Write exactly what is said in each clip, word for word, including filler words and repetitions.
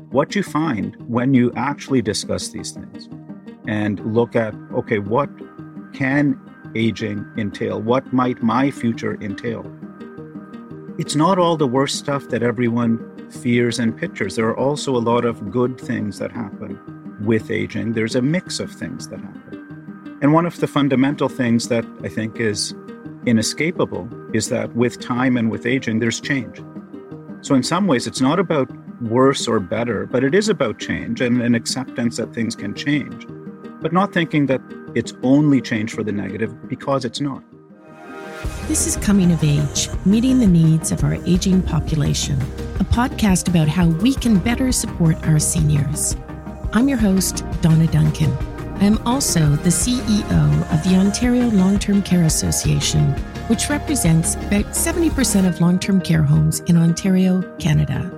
what you find when you actually discuss these things and look at, okay, what can aging entail? What might my future entail? It's not all the worst stuff that everyone fears and pictures. There are also a lot of good things that happen with aging. There's a mix of things that happen. And one of the fundamental things that I think is inescapable is that with time and with aging, there's change. So in some ways, it's not about worse or better, but it is about change and an acceptance that things can change, but not thinking that it's only change for the negative, because it's not. This is Coming of Age, Meeting the Needs of Our Aging Population, a podcast about how we can better support our seniors. I'm your host, Donna Duncan. I am also the C E O of the Ontario Long-Term Care Association, which represents about seventy percent of long-term care homes in Ontario, Canada.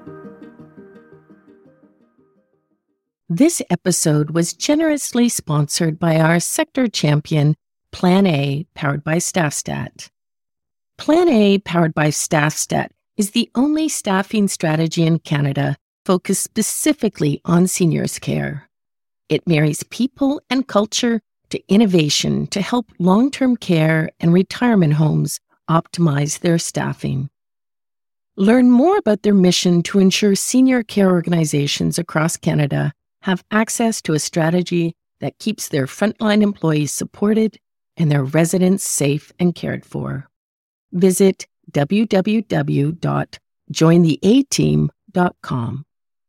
This episode was generously sponsored by our sector champion, Plan A, powered by StaffStat. Plan A, powered by StaffStat, is the only staffing strategy in Canada focused specifically on seniors' care. It marries people and culture to innovation to help long-term care and retirement homes optimize their staffing. Learn more about their mission to ensure senior care organizations across Canada have access to a strategy that keeps their frontline employees supported and their residents safe and cared for. Visit w w w dot join the a team dot com.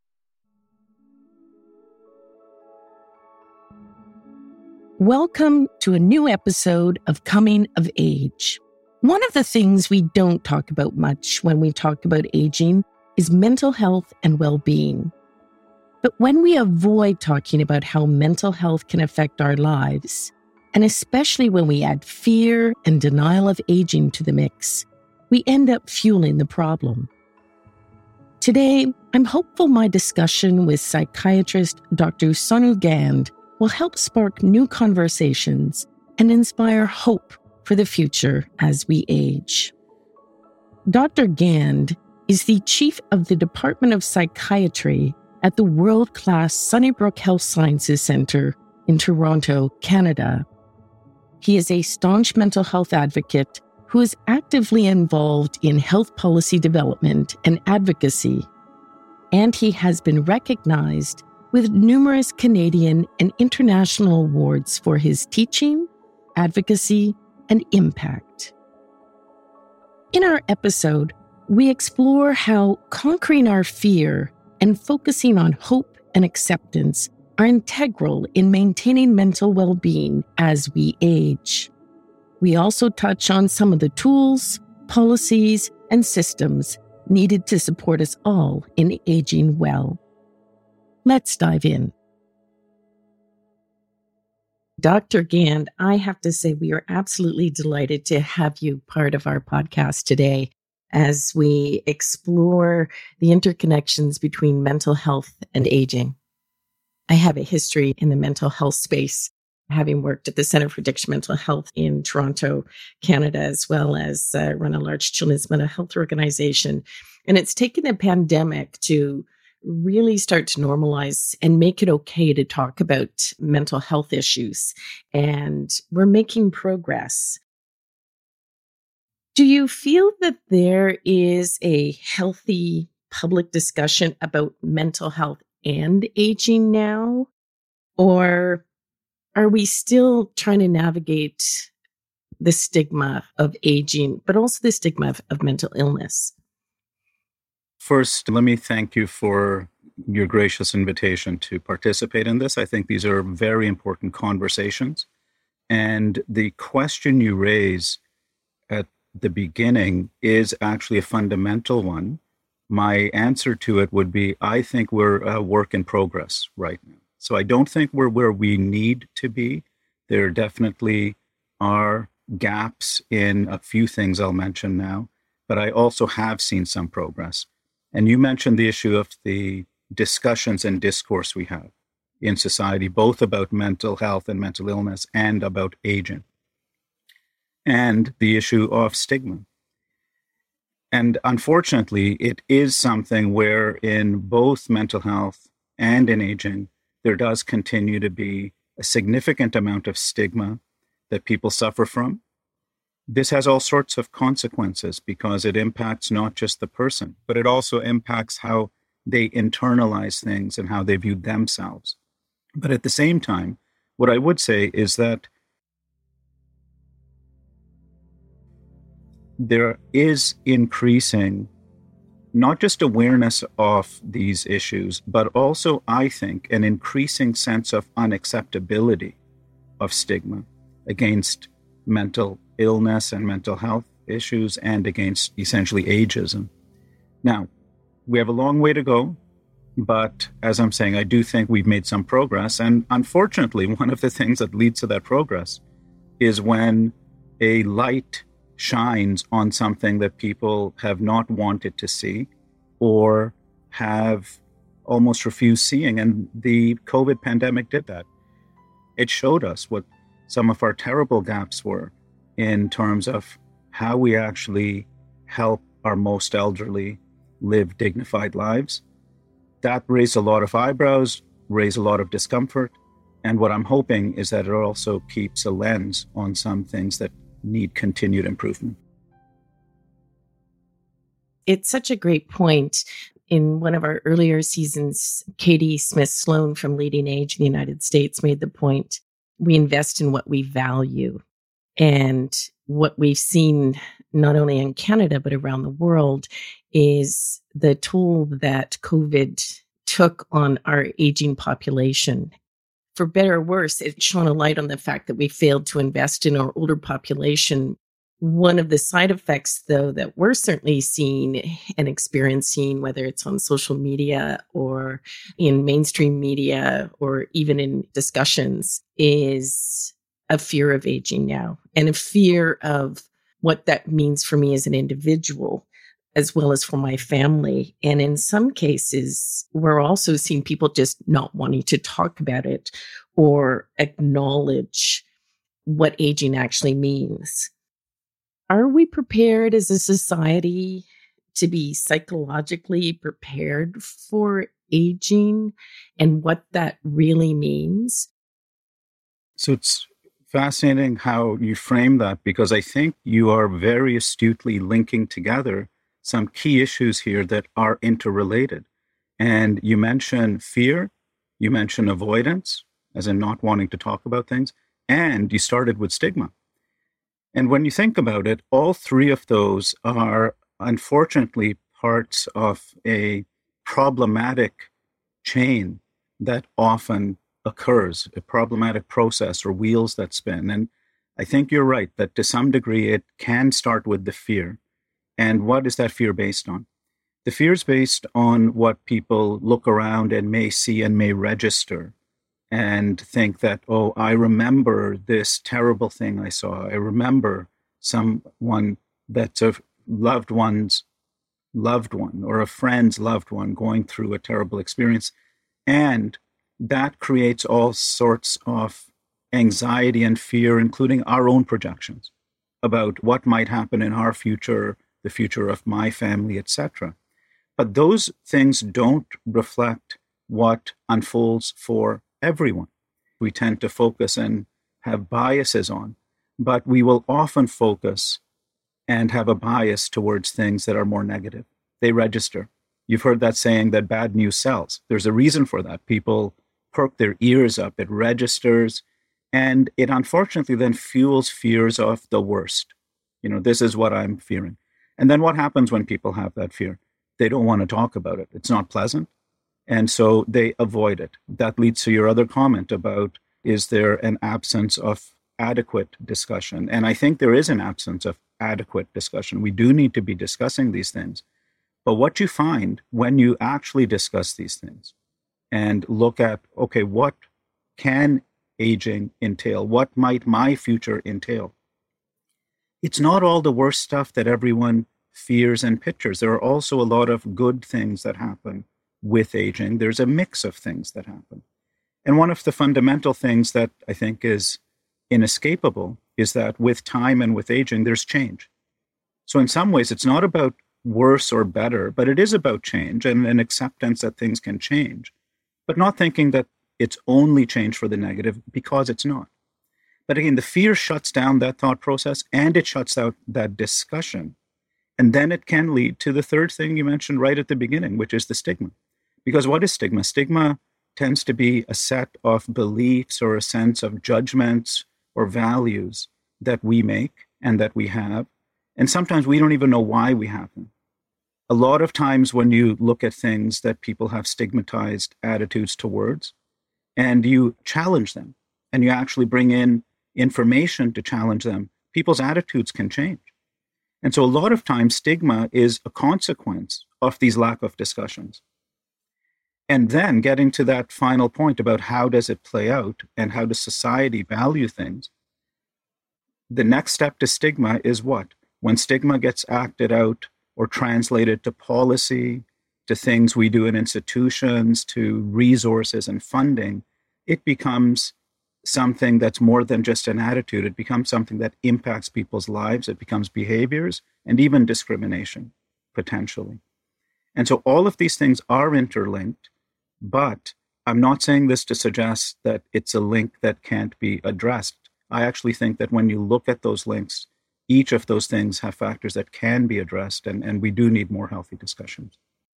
Welcome to a new episode of Coming of Age. One of the things we don't talk about much when we talk about aging is mental health and well-being. But when we avoid talking about how mental health can affect our lives, and especially when we add fear and denial of aging to the mix, we end up fueling the problem. Today, I'm hopeful my discussion with psychiatrist Doctor Sonu Gand will help spark new conversations and inspire hope for the future as we age. Doctor Gand is the chief of the Department of Psychiatry at the world-class Sunnybrook Health Sciences Centre in Toronto, Canada. He is a staunch mental health advocate who is actively involved in health policy development and advocacy, and he has been recognized with numerous Canadian and international awards for his teaching, advocacy, and impact. In our episode, we explore how conquering our fear and focusing on hope and acceptance are integral in maintaining mental well-being as we age. We also touch on some of the tools, policies, and systems needed to support us all in aging well. Let's dive in. Doctor Gand, I have to say we are absolutely delighted to have you part of our podcast today as we explore the interconnections between mental health and aging. I have a history in the mental health space, having worked at the Centre for Addiction Mental Health in Toronto, Canada, as well as uh, run a large children's mental health organization. And it's taken the pandemic to really start to normalize and make it okay to talk about mental health issues. And we're making progress. Do you feel that there is a healthy public discussion about mental health and aging now? Or are we still trying to navigate the stigma of aging, but also the stigma of, of mental illness? First, let me thank you for your gracious invitation to participate in this. I think these are very important conversations. And the question you raise at the beginning is actually a fundamental one. My answer to it would be, I think we're a work in progress right now. So I don't think we're where we need to be. There definitely are gaps in a few things I'll mention now, but I also have seen some progress. And you mentioned the issue of the discussions and discourse we have in society, both about mental health and mental illness and about aging, and the issue of stigma. And unfortunately, it is something where in both mental health and in aging, there does continue to be a significant amount of stigma that people suffer from. This has all sorts of consequences because it impacts not just the person, but it also impacts how they internalize things and how they view themselves. But at the same time, what I would say is that there is increasing not just awareness of these issues, but also, I think, an increasing sense of unacceptability of stigma against mental illness and mental health issues and against essentially ageism. Now, we have a long way to go, but as I'm saying, I do think we've made some progress. And unfortunately, one of the things that leads to that progress is when a light shines on something that people have not wanted to see or have almost refused seeing. And the COVID pandemic did that. It showed us what some of our terrible gaps were in terms of how we actually help our most elderly live dignified lives. That raised a lot of eyebrows, raised a lot of discomfort. And what I'm hoping is that it also keeps a lens on some things that need continued improvement. It's such a great point. In one of our earlier seasons, Katie Smith-Sloan from Leading Age in the United States made the point, we invest in what we value. And what we've seen not only in Canada, but around the world is the toll that COVID took on our aging population. For better or worse, it shone a light on the fact that we failed to invest in our older population. One of the side effects, though, that we're certainly seeing and experiencing, whether it's on social media or in mainstream media or even in discussions, is a fear of aging now and a fear of what that means for me as an individual, as well as for my family. And in some cases, we're also seeing people just not wanting to talk about it or acknowledge what aging actually means. Are we prepared as a society to be psychologically prepared for aging and what that really means? So it's fascinating how you frame that, because I think you are very astutely linking together some key issues here that are interrelated. And you mentioned fear, you mentioned avoidance, as in not wanting to talk about things, and you started with stigma. And when you think about it, all three of those are unfortunately parts of a problematic chain that often occurs, a problematic process or wheels that spin. And I think you're right that to some degree it can start with the fear. And what is that fear based on? The fear is based on what people look around and may see and may register and think that, oh, I remember this terrible thing I saw. I remember someone that's a loved one's loved one or a friend's loved one going through a terrible experience. And that creates all sorts of anxiety and fear, including our own projections about what might happen in our future, the future of my family, et cetera. But those things don't reflect what unfolds for everyone. We tend to focus and have biases on, but we will often focus and have a bias towards things that are more negative. They register. You've heard that saying that bad news sells. There's a reason for that. People perk their ears up, it registers, and it unfortunately then fuels fears of the worst. You know, this is what I'm fearing. And then what happens when people have that fear? They don't want to talk about it. It's not pleasant. And so they avoid it. That leads to your other comment about, is there an absence of adequate discussion? And I think there is an absence of adequate discussion. We do need to be discussing these things. But what you find when you actually discuss these things and look at, okay, what can aging entail? What might my future entail? It's not all the worst stuff that everyone fears and pictures. There are also a lot of good things that happen with aging. There's a mix of things that happen. And one of the fundamental things that I think is inescapable is that with time and with aging, there's change. So in some ways, it's not about worse or better, but it is about change and an acceptance that things can change, but not thinking that it's only change for the negative, because it's not. But again, the fear shuts down that thought process and it shuts out that discussion. And then it can lead to the third thing you mentioned right at the beginning, which is the stigma. Because what is stigma? Stigma tends to be a set of beliefs or a sense of judgments or values that we make and that we have. And sometimes we don't even know why we have them. A lot of times when you look at things that people have stigmatized attitudes towards, and you challenge them, and you actually bring in information to challenge them, people's attitudes can change. And so a lot of times stigma is a consequence of these lack of discussions. And then getting to that final point about how does it play out and how does society value things, the next step to stigma is what? When stigma gets acted out or translated to policy, to things we do in institutions, to resources and funding, it becomes something that's more than just an attitude. It becomes something that impacts people's lives. It becomes behaviors and even discrimination, potentially. And so all of these things are interlinked, but I'm not saying this to suggest that it's a link that can't be addressed. I actually think that when you look at those links, each of those things have factors that can be addressed, and, and we do need more healthy discussions.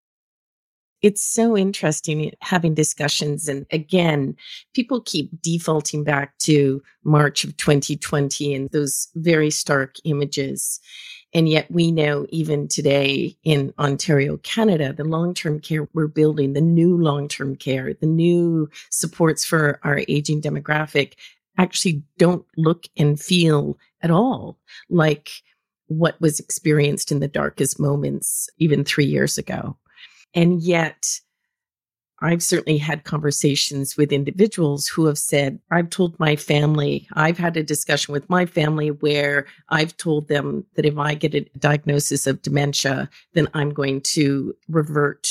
It's so interesting having discussions. And again, people keep defaulting back to March of twenty twenty and those very stark images. And yet we know even today in Ontario, Canada, the long-term care we're building, the new long-term care, the new supports for our aging demographic actually don't look and feel at all like what was experienced in the darkest moments even three years ago. And yet, I've certainly had conversations with individuals who have said, I've told my family, I've had a discussion with my family where I've told them that if I get a diagnosis of dementia, then I'm going to revert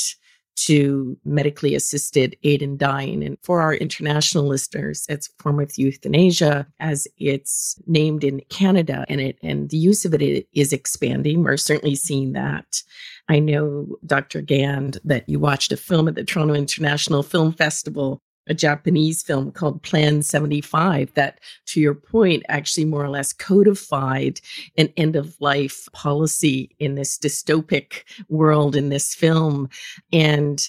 to medically assisted aid in dying. And for our international listeners, it's a form of euthanasia as it's named in Canada, and it and the use of it is expanding. We're certainly seeing that. I know, Doctor Gand, that you watched a film at the Toronto International Film Festival, a Japanese film called Plan seventy-five that, to your point, actually more or less codified an end-of-life policy in this dystopic world in this film, and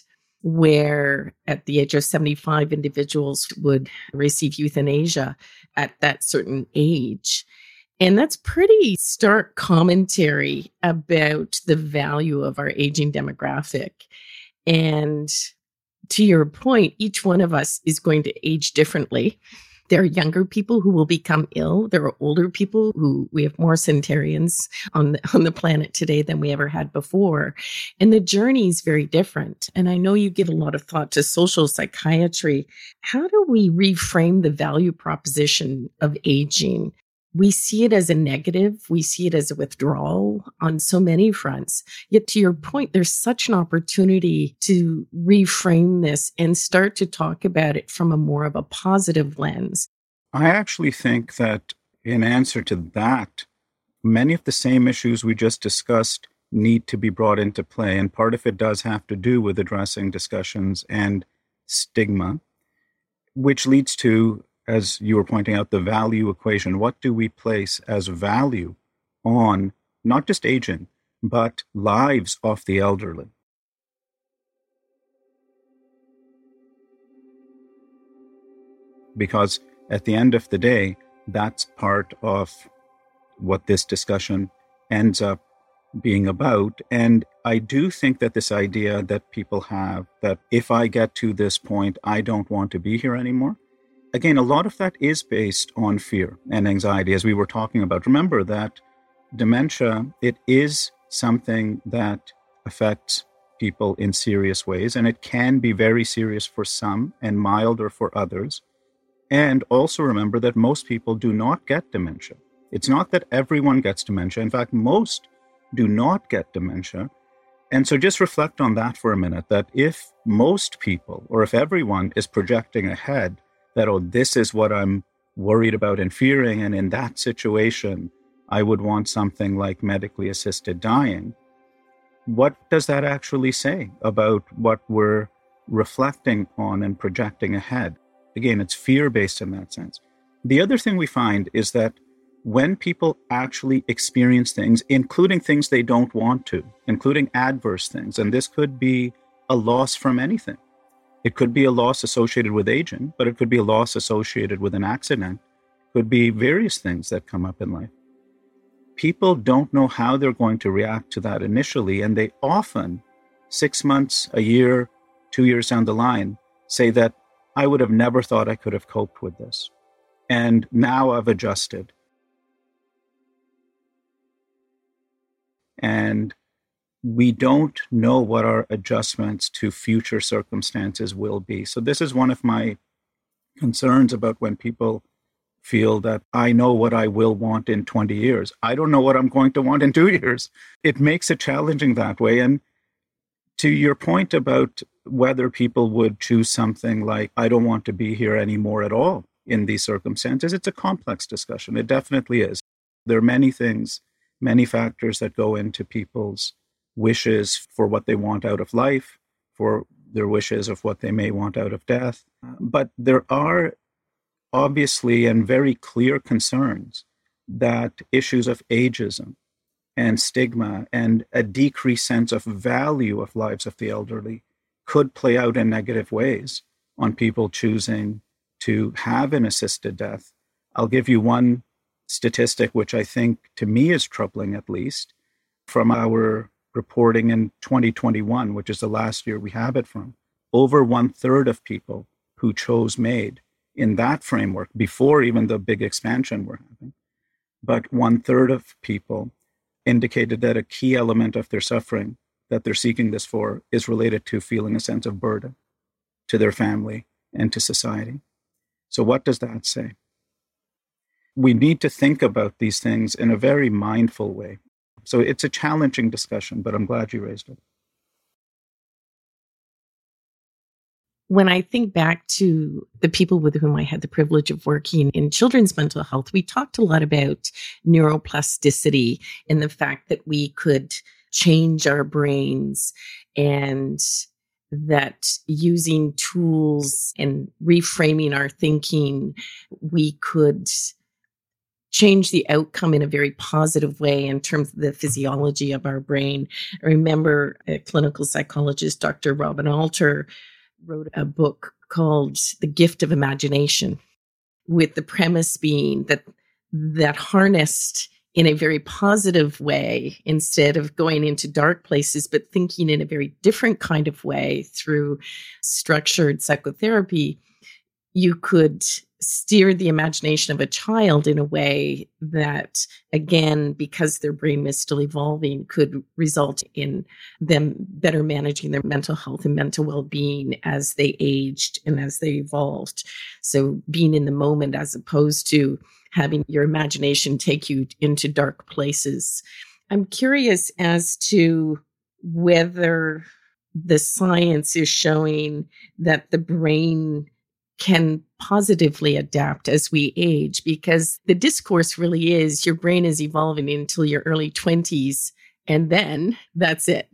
where at the age of seventy-five, individuals would receive euthanasia at that certain age. And that's pretty stark commentary about the value of our aging demographic. And to your point, each one of us is going to age differently. There are younger people who will become ill. There are older people who we have more centenarians on the, on the planet today than we ever had before. And the journey is very different. And I know you give a lot of thought to social psychiatry. How do we reframe the value proposition of aging? We see it as a negative. We see it as a withdrawal on so many fronts. Yet to your point, there's such an opportunity to reframe this and start to talk about it from a more of a positive lens. I actually think that in answer to that, many of the same issues we just discussed need to be brought into play. And part of it does have to do with addressing discussions and stigma, which leads to, as you were pointing out, the value equation. What do we place as value on not just aging, but lives of the elderly? Because at the end of the day, that's part of what this discussion ends up being about. And I do think that this idea that people have that if I get to this point, I don't want to be here anymore. Again, a lot of that is based on fear and anxiety, as we were talking about. Remember that dementia, it is something that affects people in serious ways, and it can be very serious for some and milder for others. And also remember that most people do not get dementia. It's not that everyone gets dementia. In fact, most do not get dementia. And so just reflect on that for a minute, that if most people, or if everyone is projecting ahead, that, oh, this is what I'm worried about and fearing, and in that situation, I would want something like medically assisted dying. what does that actually say about what we're reflecting on and projecting ahead? Again, it's fear-based in that sense. The other thing we find is that when people actually experience things, including things they don't want to, including adverse things, and this could be a loss from anything. It could be a loss associated with aging, but it could be a loss associated with an accident. It could be various things that come up in life. People don't know how they're going to react to that initially, and they often, six months, a year, two years down the line, say that I would have never thought I could have coped with this. And now I've adjusted. And we don't know what our adjustments to future circumstances will be. So this is one of my concerns about when people feel that I know what I will want in twenty years. I don't know what I'm going to want in two years. It makes it challenging that way. And to your point about whether people would choose something like, I don't want to be here anymore at all in these circumstances, it's a complex discussion. It definitely is. There are many things, many factors that go into people's wishes for what they want out of life, for their wishes of what they may want out of death. But there are obviously and very clear concerns that issues of ageism and stigma and a decreased sense of value of lives of the elderly could play out in negative ways on people choosing to have an assisted death. I'll give you one statistic, which I think to me is troubling, at least, from our reporting in twenty twenty-one, which is the last year we have it from. Over one third of people who chose MAID in that framework, before even the big expansion we're having, but one third of people indicated that a key element of their suffering that they're seeking this for is related to feeling a sense of burden to their family and to society. So what does that say? We need to think about these things in a very mindful way. So it's a challenging discussion, but I'm glad you raised it. When I think back to the people with whom I had the privilege of working in children's mental health, we talked a lot about neuroplasticity and the fact that we could change our brains, and that using tools and reframing our thinking, we could change the outcome in a very positive way in terms of the physiology of our brain. I remember a clinical psychologist, Doctor Robin Alter, wrote a book called The Gift of Imagination, with the premise being that that harnessed in a very positive way, instead of going into dark places, but thinking in a very different kind of way through structured psychotherapy, you could steer the imagination of a child in a way that, again, because their brain is still evolving, could result in them better managing their mental health and mental well-being as they aged and as they evolved. So being in the moment as opposed to having your imagination take you into dark places. I'm curious as to whether the science is showing that the brain can positively adapt as we age, because the discourse really is your brain is evolving until your early twenties, and then that's it.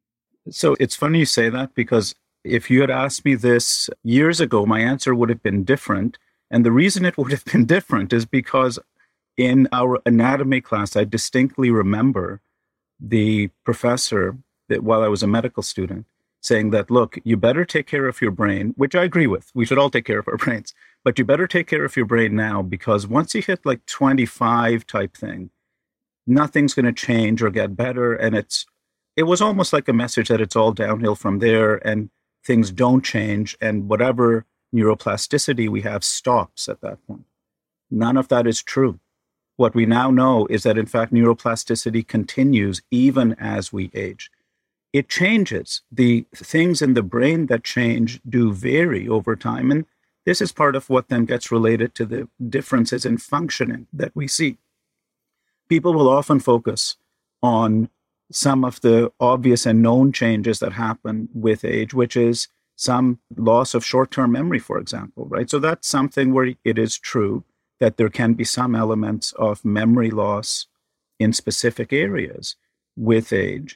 So it's funny you say that, because if you had asked me this years ago, my answer would have been different. And the reason it would have been different is because in our anatomy class, I distinctly remember the professor, that while I was a medical student, saying that, look, you better take care of your brain, which I agree with. We should all take care of our brains, but you better take care of your brain now, because once you hit like twenty-five type thing, nothing's going to change or get better. And it's, it was almost like a message that it's all downhill from there and things don't change. And whatever neuroplasticity we have stops at that point. None of that is true. What we now know is that, in fact, neuroplasticity continues even as we age. It changes. The things in the brain that change do vary over time. And this is part of what then gets related to the differences in functioning that we see. People will often focus on some of the obvious and known changes that happen with age, which is some loss of short-term memory, for example, right? So that's something where it is true that there can be some elements of memory loss in specific areas with age.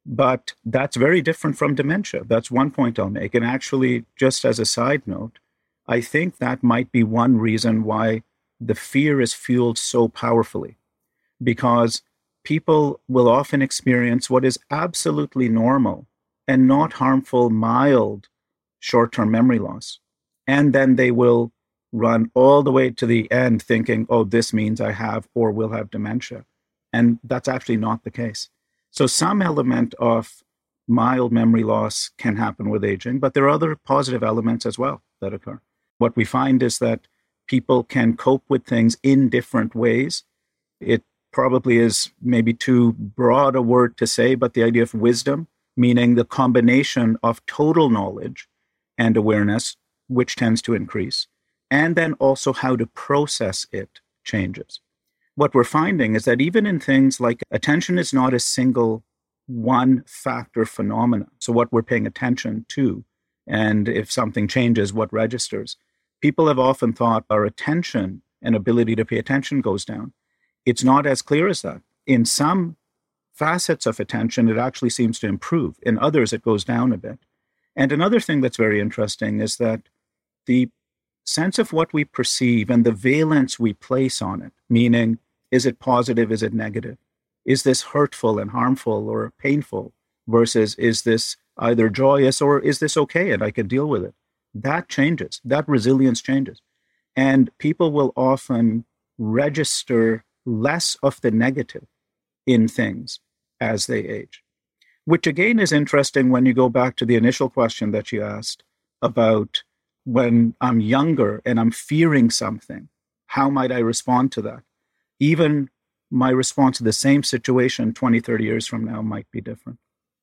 But that's very different from dementia. That's one point I'll make. And actually, just as a side note, I think that might be one reason why the fear is fueled so powerfully, because people will often experience what is absolutely normal and not harmful, mild short-term memory loss. And then they will run all the way to the end thinking, oh, this means I have or will have dementia. And that's actually not the case. So some element of mild memory loss can happen with aging, but there are other positive elements as well that occur. What we find is that people can cope with things in different ways. It probably is maybe too broad a word to say, but the idea of wisdom, meaning the combination of total knowledge and awareness, which tends to increase, and then also how to process it changes. What we're finding is that even in things like attention is not a single one factor phenomena. So what we're paying attention to, and if something changes, what registers. People have often thought our attention and ability to pay attention goes down. It's not as clear as that. In some facets of attention, it actually seems to improve. In others, it goes down a bit. And another thing that's very interesting is that the sense of what we perceive and the valence we place on it, meaning, is it positive, is it negative? Is this hurtful and harmful or painful versus is this either joyous or is this okay and I can deal with it? That changes, that resilience changes. And people will often register less of the negative in things as they age, which again is interesting when you go back to the initial question that you asked about when I'm younger and I'm fearing something, how might I respond to that? Even my response to the same situation twenty, thirty years from now might be different.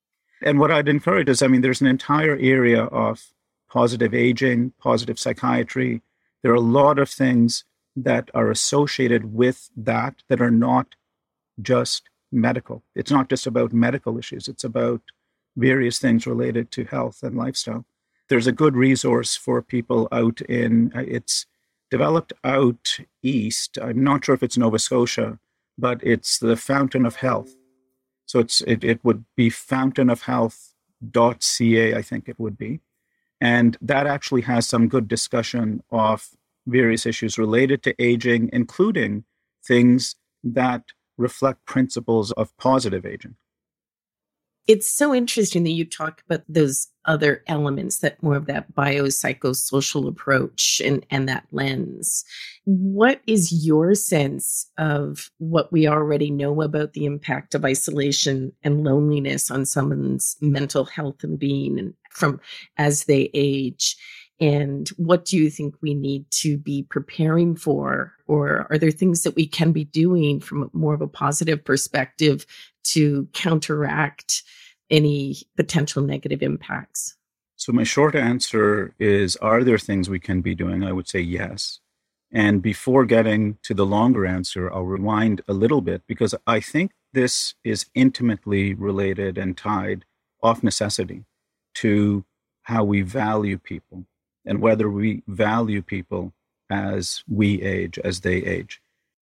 And what I'd encourage is, I mean, there's an entire area of positive aging, positive psychiatry. There are a lot of things that are associated with that that are not just medical. It's not just about medical issues. It's about various things related to health and lifestyle. There's a good resource for people out in, it's developed out east. I'm not sure if it's Nova Scotia, but it's the Fountain of Health. So it's it, it would be fountain of health dot c a, I think it would be. And that actually has some good discussion of various issues related to aging, including things that reflect principles of positive aging. It's so interesting that you talk about those other elements, that more of that biopsychosocial approach and, and that lens. What is your sense of what we already know about the impact of isolation and loneliness on someone's mental health and being and from as they age? And what do you think we need to be preparing for? Or are there things that we can be doing from more of a positive perspective to counteract any potential negative impacts? So my short answer is, are there things we can be doing? I would say yes. And before getting to the longer answer, I'll rewind a little bit because I think this is intimately related and tied of necessity to how we value people and whether we value people as we age, as they age.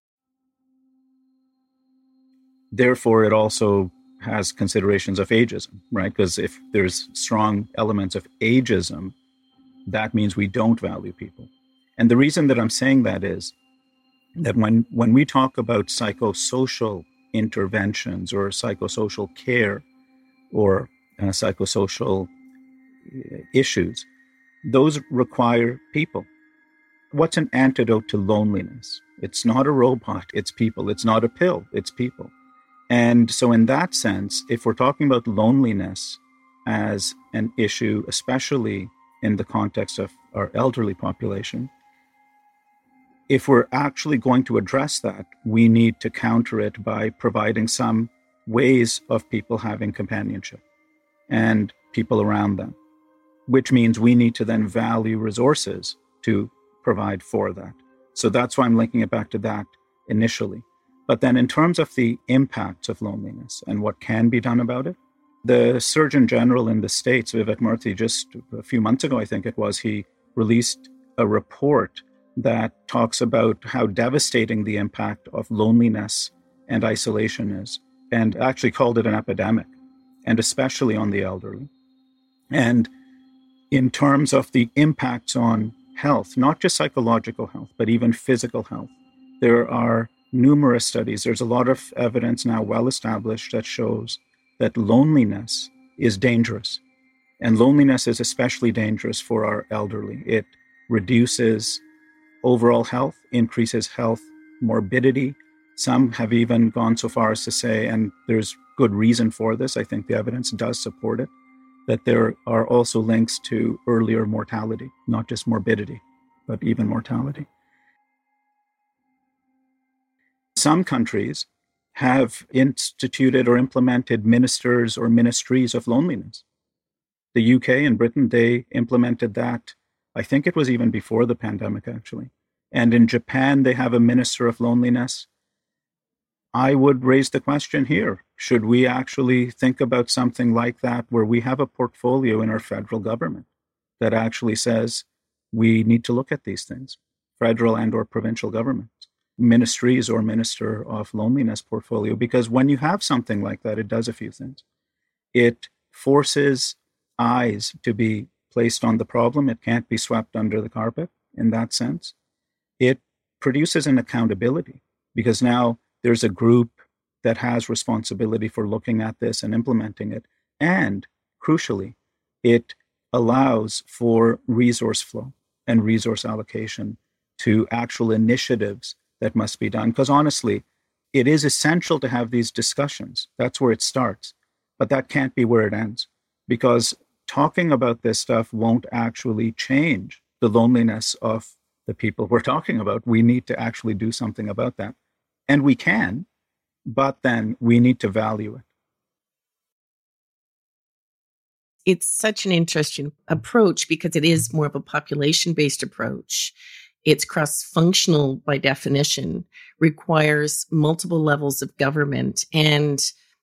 Therefore, it also has considerations of ageism, right? Because if there's strong elements of ageism, that means we don't value people. And the reason that I'm saying that is that when, when we talk about psychosocial interventions or psychosocial care or uh, psychosocial issues, those require people. What's an antidote to loneliness? It's not a robot, it's people. It's not a pill, it's people. And so in that sense, if we're talking about loneliness as an issue, especially in the context of our elderly population, if we're actually going to address that, we need to counter it by providing some ways of people having companionship and people around them, which means we need to then value resources to provide for that. So that's why I'm linking it back to that initially. But then in terms of the impacts of loneliness and what can be done about it, the Surgeon General in the States, Vivek Murthy, just a few months ago, I think it was, he released a report that talks about how devastating the impact of loneliness and isolation is, and actually called it an epidemic. and especially on the elderly. And in terms of the impacts on health, not just psychological health, but even physical health, there are numerous studies. There's a lot of evidence now well established that shows that loneliness is dangerous. And loneliness is especially dangerous for our elderly. It reduces overall health, increases health morbidity. Some have even gone so far as to say, and there's good reason for this, I think the evidence does support it, that there are also links to earlier mortality, not just morbidity, but even mortality. Some countries have instituted or implemented ministers or ministries of loneliness. The U K and Britain, they implemented that. I think it was even before the pandemic, actually. And in Japan, they have a minister of loneliness. I would raise the question here, should we actually think about something like that where we have a portfolio in our federal government that actually says we need to look at these things, federal and or provincial governments, ministries or minister of loneliness portfolio? Because when you have something like that, it does a few things. It forces eyes to be placed on the problem. It can't be swept under the carpet in that sense. It produces an accountability because now there's a group that has responsibility for looking at this and implementing it. And crucially, it allows for resource flow and resource allocation to actual initiatives that must be done. Because honestly, it is essential to have these discussions. That's where it starts. But that can't be where it ends, because talking about this stuff won't actually change the loneliness of the people we're talking about. We need to actually do something about that. And we can, but then we need to value it. It's such an interesting approach because it is more of a population-based approach. It's cross-functional by definition, requires multiple levels of government and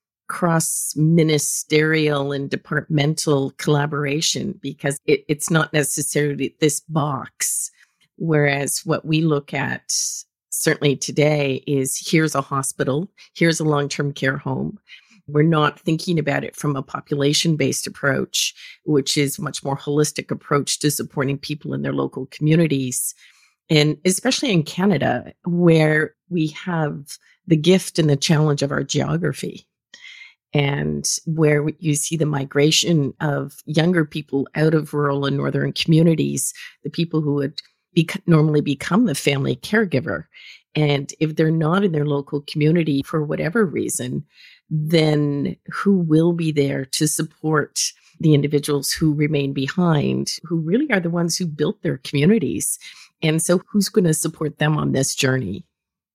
cross-ministerial and departmental collaboration, because it, it's not necessarily this box. Whereas what we look at certainly today is here's a hospital, here's a long-term care home. We're not thinking about it from a population-based approach, which is a much more holistic approach to supporting people in their local communities. And especially in Canada, where we have the gift and the challenge of our geography, and where you see the migration of younger people out of rural and northern communities, the people who would be, normally become the family caregiver. And if they're not in their local community for whatever reason, then who will be there to support the individuals who remain behind, who really are the ones who built their communities? And so who's going to support them on this journey?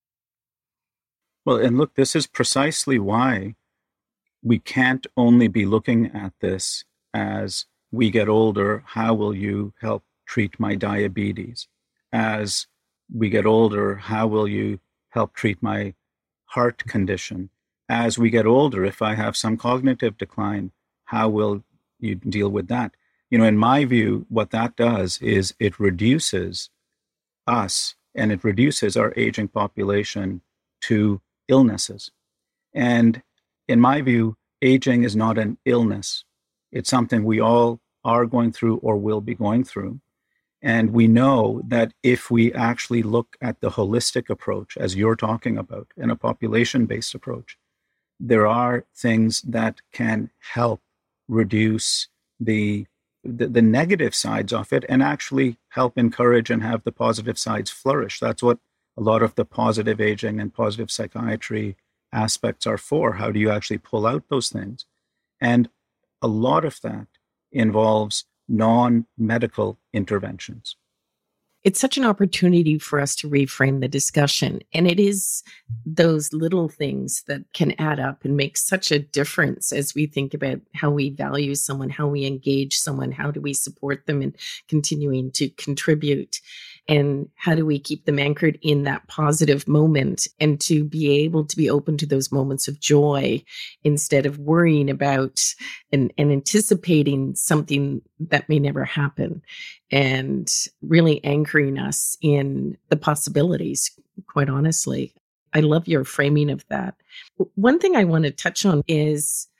Well, and look, this is precisely why we can't only be looking at this as we get older, how will you help treat my diabetes? As we get older, how will you help treat my heart condition? As we get older, if I have some cognitive decline, how will you deal with that? You know, in my view, what that does is it reduces us and it reduces our aging population to illnesses. And in my view, aging is not an illness. It's something we all are going through or will be going through. And we know that if we actually look at the holistic approach, as you're talking about, in a population-based approach, there are things that can help reduce the, the, the negative sides of it and actually help encourage and have the positive sides flourish. That's what a lot of the positive aging and positive psychiatry aspects are for. How do you actually pull out those things? And a lot of that involves non-medical interventions. It's such an opportunity for us to reframe the discussion. And it is those little things that can add up and make such a difference as we think about how we value someone, how we engage someone, how do we support them in continuing to contribute, and how do we keep them anchored in that positive moment and to be able to be open to those moments of joy instead of worrying about and, and anticipating something that may never happen, and really anchoring us in the possibilities, quite honestly. I love your framing of that. One thing I want to touch on is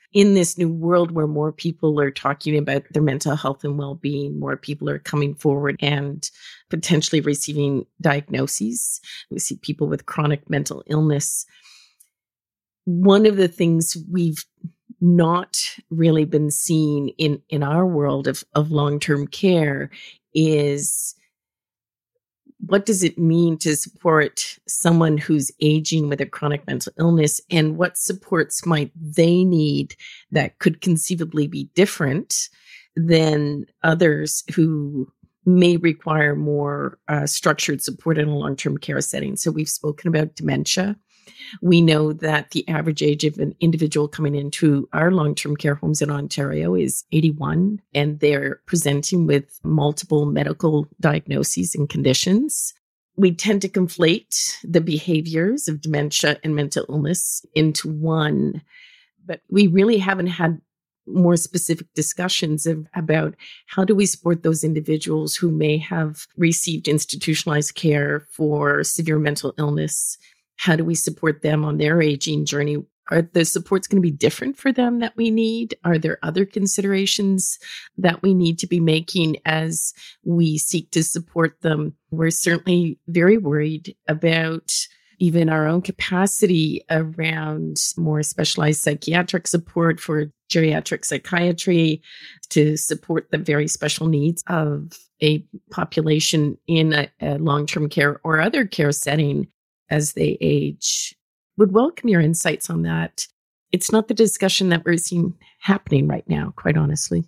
in this new world where more people are talking about their mental health and well-being, more people are coming forward and potentially receiving diagnoses. We see people with chronic mental illness. One of the things we've not really been seeing in, in our world of, of long-term care is, what does it mean to support someone who's aging with a chronic mental illness, and what supports might they need that could conceivably be different than others who may require more uh, structured support in a long-term care setting? So we've spoken about dementia. We know that the average age of an individual coming into our long-term care homes in Ontario is eighty-one, and they're presenting with multiple medical diagnoses and conditions. We tend to conflate the behaviors of dementia and mental illness into one, but we really haven't had more specific discussions of, about how do we support those individuals who may have received institutionalized care for severe mental illness. How do we support them on their aging journey? Are the supports going to be different for them that we need? Are there other considerations that we need to be making as we seek to support them? We're certainly very worried about even our own capacity around more specialized psychiatric support for geriatric psychiatry to support the very special needs of a population in a, a long-term care or other care setting as they age. Would welcome your insights on that. It's not the discussion that we're seeing happening right now, quite honestly.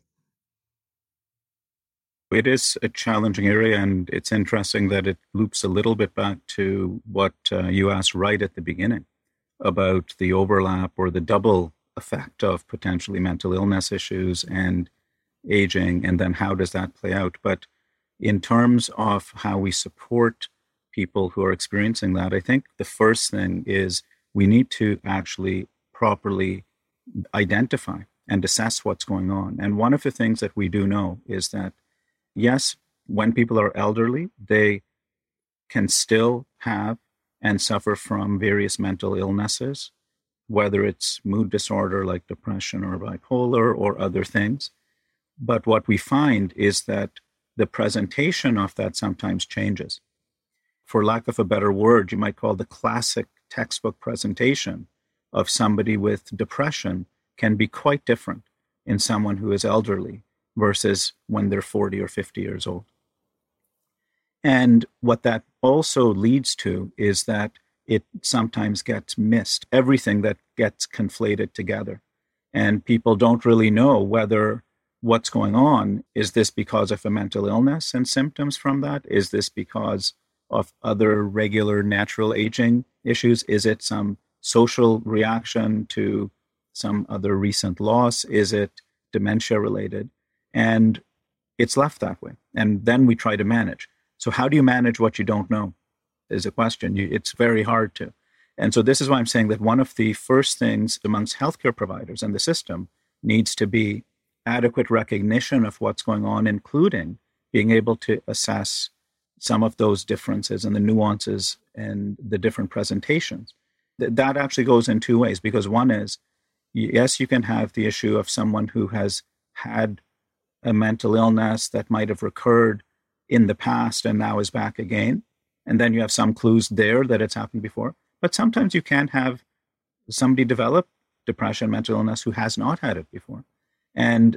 It is a challenging area, and it's interesting that it loops a little bit back to what uh, you asked right at the beginning about the overlap or the double effect of potentially mental illness issues and aging, and then how does that play out? But in terms of how we support people who are experiencing that, I think the first thing is we need to actually properly identify and assess what's going on. And one of the things that we do know is that, yes, when people are elderly, they can still have and suffer from various mental illnesses, whether it's mood disorder like depression or bipolar or other things. But what we find is that the presentation of that sometimes changes. For lack of a better word, you might call the classic textbook presentation of somebody with depression can be quite different in someone who is elderly versus when they're forty or fifty years old. And what that also leads to is that it sometimes gets missed, everything that gets conflated together. And people don't really know whether what's going on, is this because of a mental illness and symptoms from that? Is this because of other regular natural aging issues? Is it some social reaction to some other recent loss? Is it dementia related? And it's left that way. And then we try to manage. So how do you manage what you don't know is a question. You, it's very hard to. And so this is why I'm saying that one of the first things amongst healthcare providers and the system needs to be adequate recognition of what's going on, including being able to assess some of those differences and the nuances and the different presentations. Th- that actually goes in two ways, because one is, yes, you can have the issue of someone who has had a mental illness that might have recurred in the past and now is back again. And then you have some clues there that it's happened before. But sometimes you can have somebody develop depression, mental illness, who has not had it before. And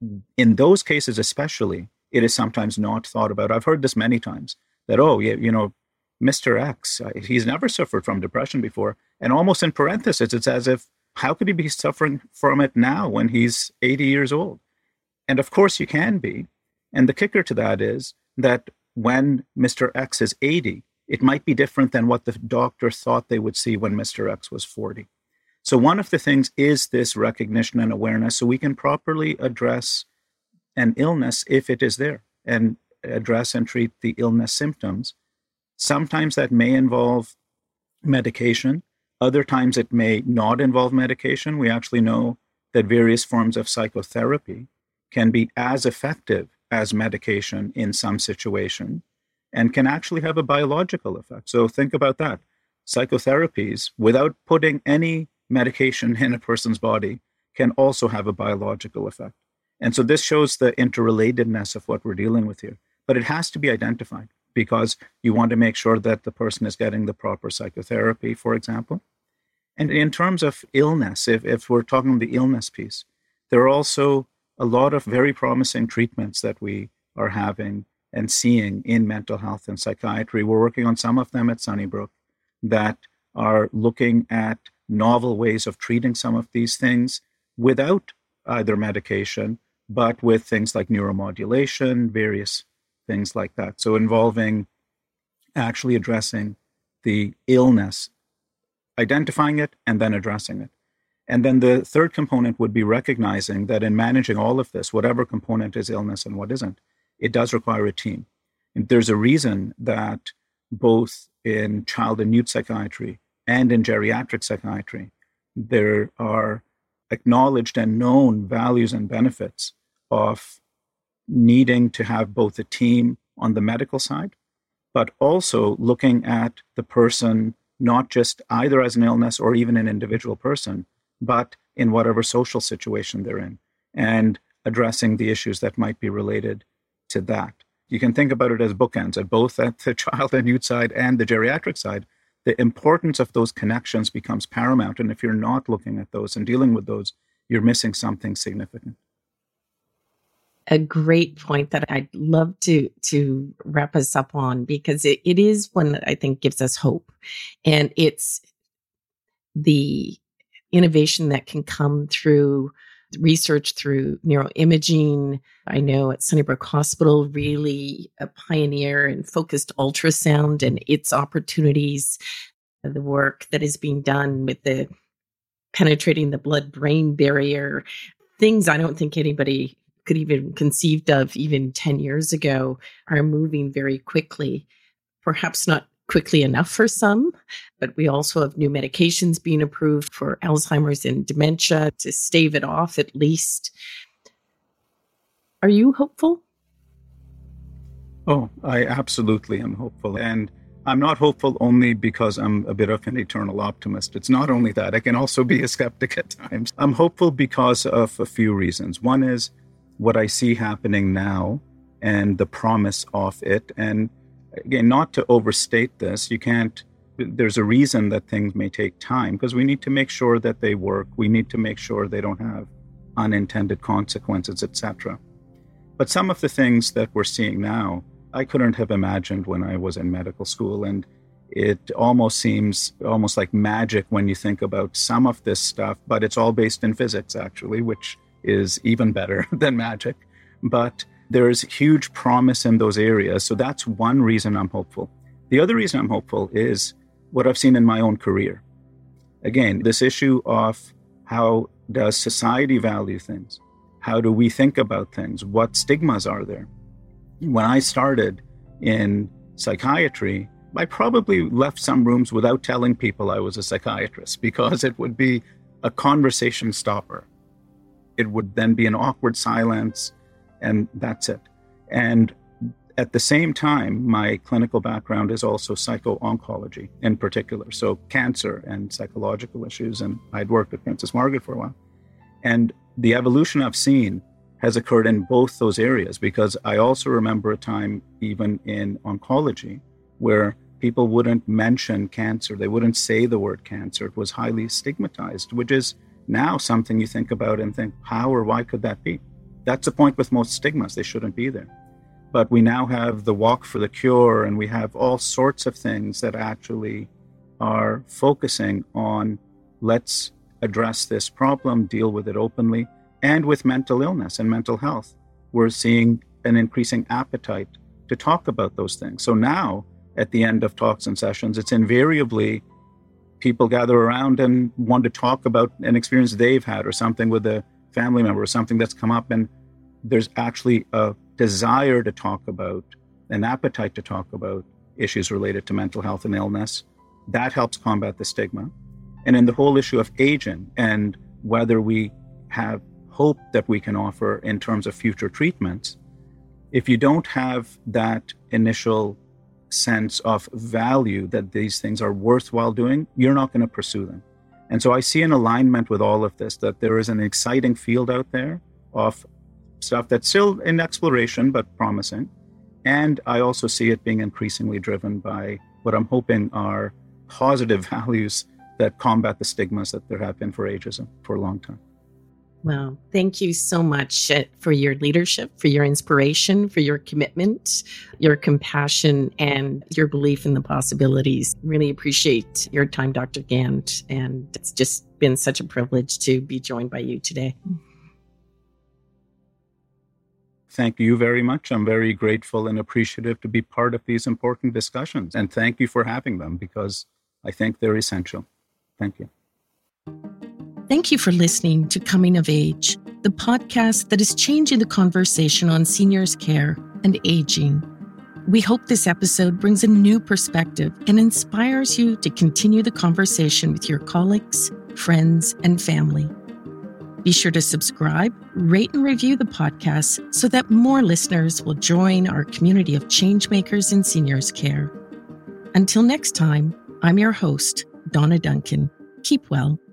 in those cases especially, it is sometimes not thought about. I've heard this many times, that, oh, yeah, you know, Mister X, he's never suffered from depression before. And almost in parentheses, it's as if, how could he be suffering from it now when he's eighty years old? And of course you can be. And the kicker to that is that when Mister X is eighty, it might be different than what the doctor thought they would see when Mister X was forty. So one of the things is this recognition and awareness, so we can properly address an illness if it is there, and address and treat the illness symptoms. Sometimes that may involve medication. Other times it may not involve medication. We actually know that various forms of psychotherapy can be as effective as medication in some situation and can actually have a biological effect. So think about that. Psychotherapies, without putting any medication in a person's body, can also have a biological effect. And so this shows the interrelatedness of what we're dealing with here. But it has to be identified because you want to make sure that the person is getting the proper psychotherapy, for example. And in terms of illness, if, if we're talking the illness piece, there are also a lot of very promising treatments that we are having and seeing in mental health and psychiatry. We're working on some of them at Sunnybrook that are looking at novel ways of treating some of these things without either medication, but with things like neuromodulation, various things like that. So involving actually addressing the illness, identifying it, and then addressing it. And then the third component would be recognizing that in managing all of this, whatever component is illness and what isn't, it does require a team. And there's a reason that both in child and youth psychiatry and in geriatric psychiatry, there are acknowledged and known values and benefits of needing to have both a team on the medical side, but also looking at the person not just either as an illness or even an individual person, but in whatever social situation they're in, and addressing the issues that might be related to that. You can think about it as bookends, at both at the child and youth side and the geriatric side. The importance of those connections becomes paramount. And if you're not looking at those and dealing with those, you're missing something significant. A great point that I'd love to to wrap us up on, because it, it is one that I think gives us hope. And it's the innovation that can come through research, through neuroimaging. I know at Sunnybrook Hospital, really a pioneer in focused ultrasound and its opportunities, the work that is being done with the penetrating the blood-brain barrier, things I don't think anybody could even conceived of even ten years ago are moving very quickly, perhaps not quickly enough for some, but we also have new medications being approved for Alzheimer's and dementia to stave it off at least. Are you hopeful? Oh, I absolutely am hopeful. And I'm not hopeful only because I'm a bit of an eternal optimist. It's not only that, I can also be a skeptic at times. I'm hopeful because of a few reasons. One is what I see happening now and the promise of it. And again, not to overstate this, you can't, there's a reason that things may take time because we need to make sure that they work. We need to make sure they don't have unintended consequences, et cetera. But some of the things that we're seeing now, I couldn't have imagined when I was in medical school. And it almost seems almost like magic when you think about some of this stuff, but it's all based in physics, actually, which is even better than magic. But there's huge promise in those areas. So that's one reason I'm hopeful. The other reason I'm hopeful is what I've seen in my own career. Again, this issue of how does society value things? How do we think about things? What stigmas are there? When I started in psychiatry, I probably left some rooms without telling people I was a psychiatrist because it would be a conversation stopper. It would then be an awkward silence, and that's it. And at the same time, my clinical background is also psycho-oncology in particular, so cancer and psychological issues, and I'd worked with Princess Margaret for a while. And the evolution I've seen has occurred in both those areas, because I also remember a time, even in oncology, where people wouldn't mention cancer. They wouldn't say the word cancer. It was highly stigmatized, which is now something you think about and think, how or why could that be? That's the point with most stigmas. They shouldn't be there. But we now have the Walk for the Cure, and we have all sorts of things that actually are focusing on let's address this problem, deal with it openly. And with mental illness and mental health, we're seeing an increasing appetite to talk about those things. So now, at the end of talks and sessions, it's invariably people gather around and want to talk about an experience they've had or something with a family member or something that's come up. And there's actually a desire to talk about, an appetite to talk about issues related to mental health and illness. That helps combat the stigma. And in the whole issue of aging and whether we have hope that we can offer in terms of future treatments, if you don't have that initial sense of value that these things are worthwhile doing, you're not going to pursue them. And so I see an alignment with all of this, that there is an exciting field out there of stuff that's still in exploration, but promising. And I also see it being increasingly driven by what I'm hoping are positive values that combat the stigmas that there have been for ageism for a long time. Well, thank you so much for your leadership, for your inspiration, for your commitment, your compassion, and your belief in the possibilities. Really appreciate your time, Doctor Gant, and it's just been such a privilege to be joined by you today. Thank you very much. I'm very grateful and appreciative to be part of these important discussions. And thank you for having them, because I think they're essential. Thank you. Thank you for listening to Coming of Age, the podcast that is changing the conversation on seniors' care and aging. We hope this episode brings a new perspective and inspires you to continue the conversation with your colleagues, friends, and family. Be sure to subscribe, rate, and review the podcast so that more listeners will join our community of changemakers in seniors' care. Until next time, I'm your host, Donna Duncan. Keep well.